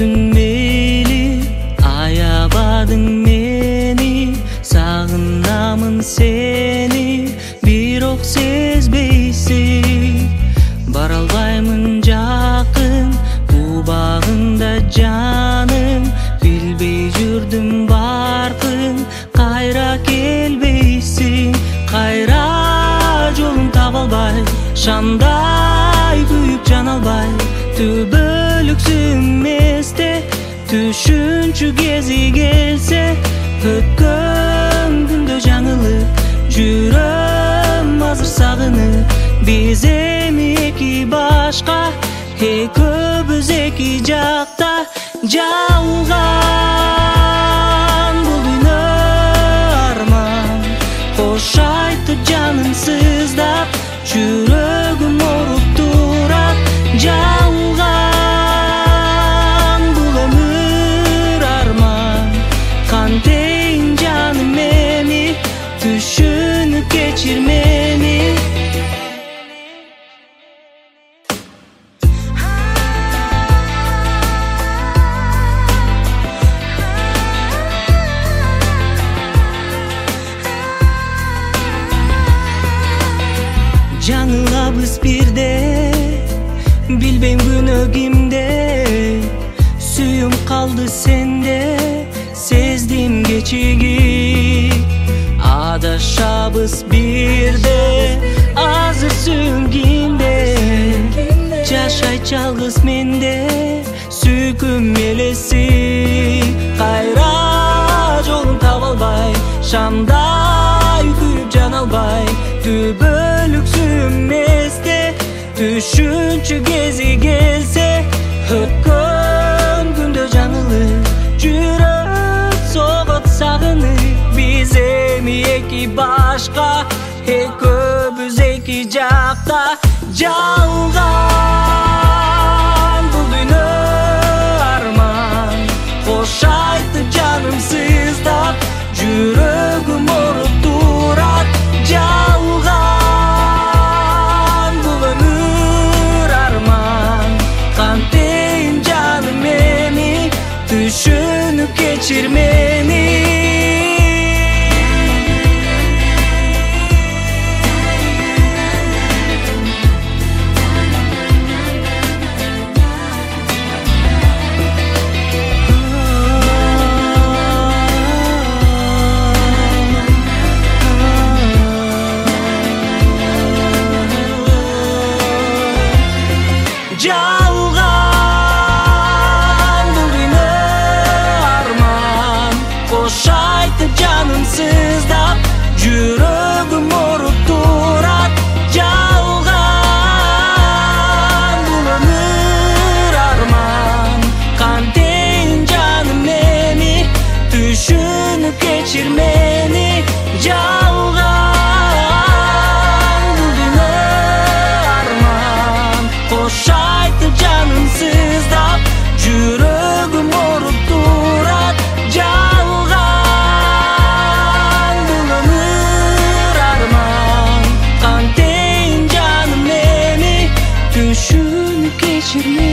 түсінмейлі, аябадың мені, сағынамын сені, бирок сезбейсің. Бара албаймын жақын, бу багыңда жаным, билбей жүрдүм баркын, кайра келбейсиң. Кайра жолун таба албай, шамдай күйүп жана албай, түбөлүксүң эместе, түшүнчү кези келсе, өткөн күндө жаңылып, жүрөм азыр сагынып. Биз эми эки башка, экөөбүз эки жакта жалган. Бул дүйнө арман, кош айтып жаным сыздап, жүрөгүм оруп турат. Жалган бул өмүр арман, кантейин жаным эми, түшүнүп кечир мени. Жаңылабыз бирде, билбейм күнөө кимде, сүйүм калды сенде, сездим кечиги. Адашабыз бирде, азыр сүйүм кимде, жашайт жалгыз менде, сүйкүм элеси. Кайра жолун таба албай, шамдай күйүп жана албай, түбөлүксүң эместе, түшүнчү кези келсе, өткөн күндө жаңылып, жүрөк согот сагынып. Биз эми эки башка, экөөбүз эки жакта жалган. Бул дүйнө арман, кош айтып жаным сыздап, жүрөгүм оруп турат. Жалган бул өмүр арман, кантейин жаным эми, түшүнүп кечир мени. Жалган бул дүйнө арман, кош айтып жаным сыздап, жүрөгүм оруп турат. Жалган бул өмүр арман, кантейин жаным эми, түшүнүп кечир мени. Жалган бул дүйнө арман, кош айтып жаным сыздап, жүрөгүм оруп турат. Жалган бул өмүр арман, кантейин жаным эми, түшүнүп кечир мени.